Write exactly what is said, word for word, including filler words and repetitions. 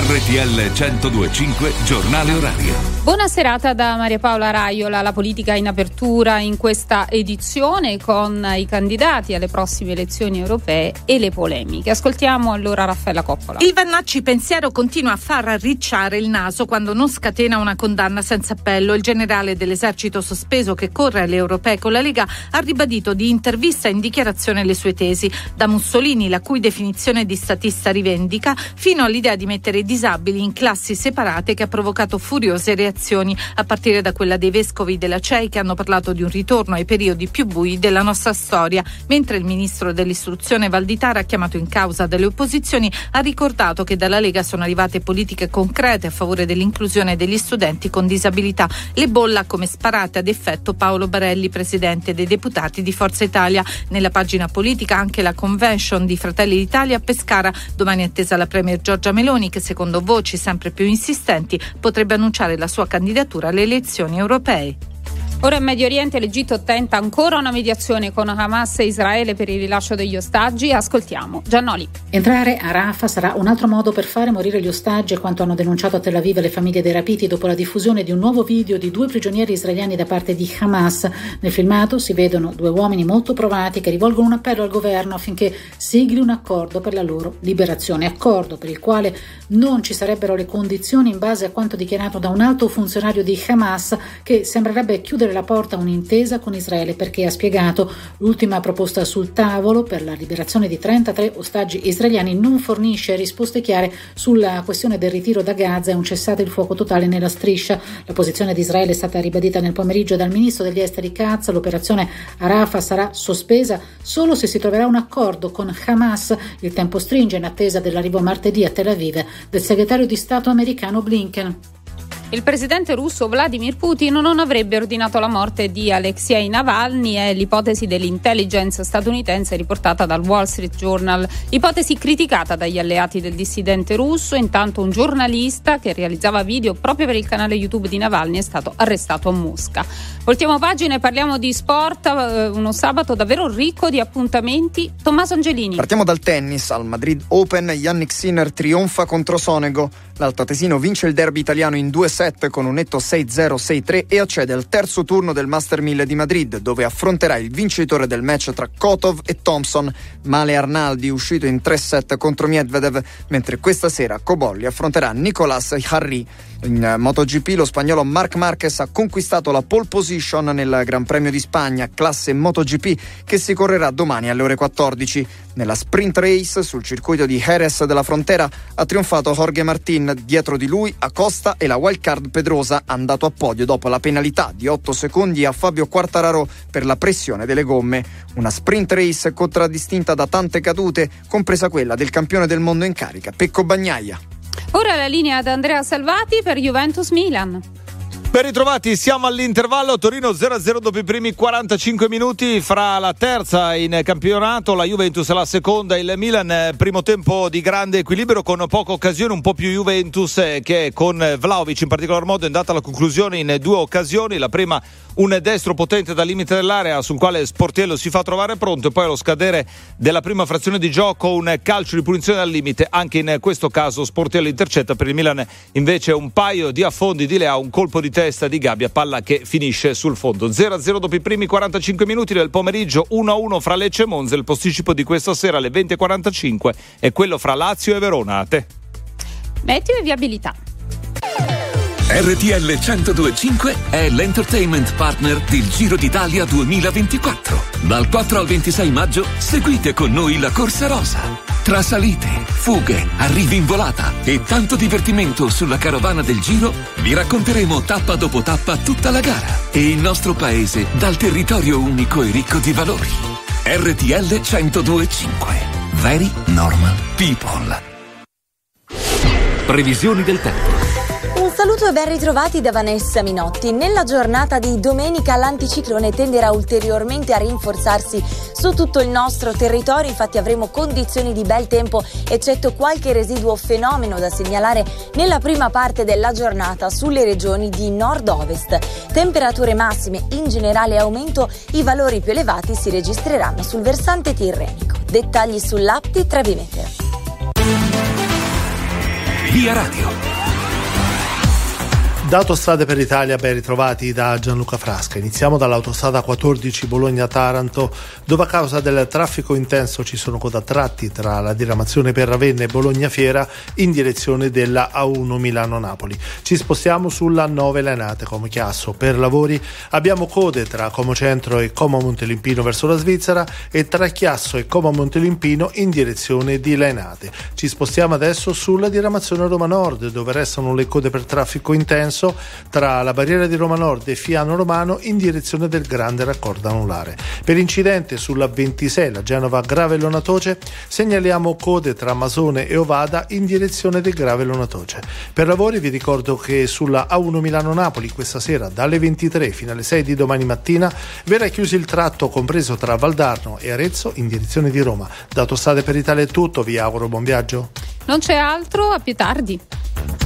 R T L centodue e cinque Giornale Orario. Buona serata da Maria Paola Raiola. La politica in apertura in questa edizione con i candidati alle prossime elezioni europee e le polemiche. Ascoltiamo allora Raffaella Coppola. Il Vannacci pensiero continua a far arricciare il naso quando non scatena una condanna senza appello. Il generale dell'esercito sospeso che corre alle europee con la Lega ha ribadito di intervista in dichiarazione le sue tesi, da Mussolini, la cui definizione di statista rivendica, fino all'idea di mettere i disabili in classi separate che ha provocato furiose reazioni, a partire da quella dei vescovi della C E I che hanno parlato di un ritorno ai periodi più bui della nostra storia, mentre il ministro dell'istruzione Valditara, chiamato in causa dalle opposizioni, ha ricordato che dalla Lega sono arrivate politiche concrete a favore dell'inclusione degli studenti con disabilità. Le bolla come sparate ad effetto Paolo Barelli, presidente dei deputati di Forza Italia. Nella pagina politica anche la convention di Fratelli d'Italia a Pescara. Domani è attesa la premier Giorgia Meloni, che secondo voci sempre più insistenti potrebbe annunciare la sua candidatura alle elezioni europee. Ora in Medio Oriente l'Egitto tenta ancora una mediazione con Hamas e Israele per il rilascio degli ostaggi. Ascoltiamo Giannoli. Entrare a Rafah sarà un altro modo per fare morire gli ostaggi, quanto hanno denunciato a Tel Aviv le famiglie dei rapiti dopo la diffusione di un nuovo video di due prigionieri israeliani da parte di Hamas. Nel filmato si vedono due uomini molto provati che rivolgono un appello al governo affinché sigli un accordo per la loro liberazione, accordo per il quale non ci sarebbero le condizioni in base a quanto dichiarato da un alto funzionario di Hamas, che sembrerebbe chiudere la porta a un'intesa con Israele perché, ha spiegato, l'ultima proposta sul tavolo per la liberazione di trentatré ostaggi israeliani non fornisce risposte chiare sulla questione del ritiro da Gaza e un cessate il fuoco totale nella striscia. La posizione di Israele è stata ribadita nel pomeriggio dal ministro degli esteri Katz. L'operazione a Rafah sarà sospesa solo se si troverà un accordo con Hamas. Il tempo stringe in attesa dell'arrivo martedì a Tel Aviv del segretario di Stato americano Blinken. Il presidente russo Vladimir Putin non avrebbe ordinato la morte di Alexei Navalny, è l'ipotesi dell'intelligence statunitense riportata dal Wall Street Journal, ipotesi criticata dagli alleati del dissidente russo. Intanto un giornalista che realizzava video proprio per il canale YouTube di Navalny è stato arrestato a Mosca. Voltiamo pagina e parliamo di sport, uno sabato davvero ricco di appuntamenti. Tommaso Angelini. Partiamo dal tennis. Al Madrid Open Jannik Sinner trionfa contro Sonego. L'altoatesino vince il derby italiano in due set con un netto sei zero sei tre e accede al terzo turno del Master mille di Madrid, dove affronterà il vincitore del match tra Kotov e Thompson. Male Arnaldi, uscito in tre set contro Medvedev, mentre questa sera Cobolli affronterà Nicolas Jarry. In MotoGP lo spagnolo Marc Marquez ha conquistato la pole position nel Gran Premio di Spagna, classe MotoGP, che si correrà domani alle ore quattordici. Nella sprint race sul circuito di Jerez della Frontera ha trionfato Jorge Martin, dietro di lui Acosta e la wildcard Pedrosa, andato a podio dopo la penalità di otto secondi a Fabio Quartararo per la pressione delle gomme. Una sprint race contraddistinta da tante cadute, compresa quella del campione del mondo in carica Pecco Bagnaia. Ora la linea ad Andrea Salvati per Juventus Milan. Ben ritrovati, siamo all'intervallo. Torino zero a zero dopo i primi quarantacinque minuti. Fra la terza in campionato, la Juventus e la seconda il Milan. Primo tempo di grande equilibrio con poche occasioni, un po' più Juventus, che con Vlahovic in particolar modo è andata alla conclusione in due occasioni. La prima un destro potente dal limite dell'area sul quale Sportiello si fa trovare pronto, e poi allo scadere della prima frazione di gioco un calcio di punizione al limite. Anche in questo caso Sportiello intercetta. Per il Milan invece un paio di affondi di Leao, un colpo di testa di Gabbia, palla che finisce sul fondo. zero a zero dopo i primi quarantacinque minuti del pomeriggio, uno a uno fra Lecce e Monza. Il posticipo di questa sera alle venti e quarantacinque è quello fra Lazio e Verona. A te. Meteo e viabilità. R T L centodue e cinque è l'entertainment partner del Giro d'Italia duemilaventiquattro. Dal quattro al ventisei maggio seguite con noi la Corsa Rosa. Tra salite, fughe, arrivi in volata e tanto divertimento sulla carovana del Giro, vi racconteremo tappa dopo tappa tutta la gara e il nostro paese dal territorio unico e ricco di valori. R T L centodue e cinque. Very Normal People. Previsioni del tempo. Un saluto e ben ritrovati da Vanessa Minotti. Nella giornata di domenica l'anticiclone tenderà ulteriormente a rinforzarsi su tutto il nostro territorio, infatti avremo condizioni di bel tempo eccetto qualche residuo fenomeno da segnalare nella prima parte della giornata sulle regioni di nord-ovest. Temperature massime in generale aumento, i valori più elevati si registreranno sul versante tirrenico. Dettagli sull'app di Trebi Meteo. Via Radio. Da Autostrade per l'Italia, ben ritrovati da Gianluca Frasca. Iniziamo dall'autostrada quattordici Bologna-Taranto, dove a causa del traffico intenso ci sono coda tratti tra la diramazione per Ravenna e Bologna-Fiera in direzione della A uno Milano-Napoli. Ci spostiamo sulla nove Lainate Como Chiasso. Per lavori abbiamo code tra Como Centro e Como Montelimpino verso la Svizzera e tra Chiasso e Como Montelimpino in direzione di Lainate. Ci spostiamo adesso sulla diramazione Roma Nord, dove restano le code per traffico intenso tra la barriera di Roma Nord e Fiano Romano in direzione del grande raccordo anulare. Per incidente sulla ventisei, la Genova-Gravellona Toce, segnaliamo code tra Masone e Ovada in direzione del Gravellona Toce. Per lavori vi ricordo che sulla A uno Milano-Napoli questa sera dalle ventitré fino alle sei di domani mattina verrà chiuso il tratto compreso tra Valdarno e Arezzo in direzione di Roma. Da Autostrade per l'Italia è tutto, vi auguro buon viaggio. Non c'è altro, a più tardi.